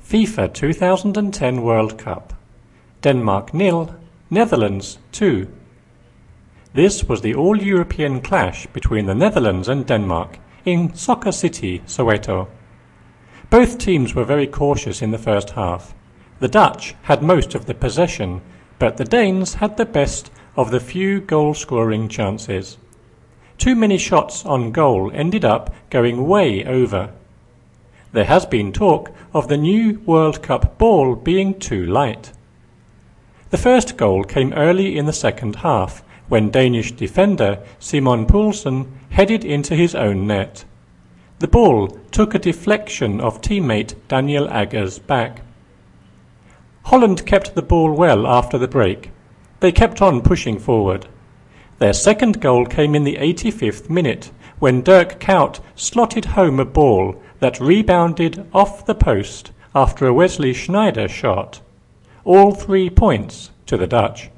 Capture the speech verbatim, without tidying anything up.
FIFA two thousand ten World Cup. Denmark nil, Netherlands two. This was the all-European clash between the Netherlands and Denmark in Soccer City, Soweto. Both teams were very cautious in the first half. The Dutch had most of the possession, but the Danes had the best of the few goal-scoring chances. Too many shots on goal ended up going way over. There has been talk of the new World Cup ball being too light. The first goal came early in the second half, when Danish defender Simon Poulsen headed into his own net. The ball took a deflection of teammate Daniel Agger's back. Holland kept the ball well after the break. They kept on pushing forward. Their second goal came in the eighty-fifth minute, when Dirk Kuyt slotted home a ball that rebounded off the post after a Wesley Sneijder shot. All three points to the Dutch.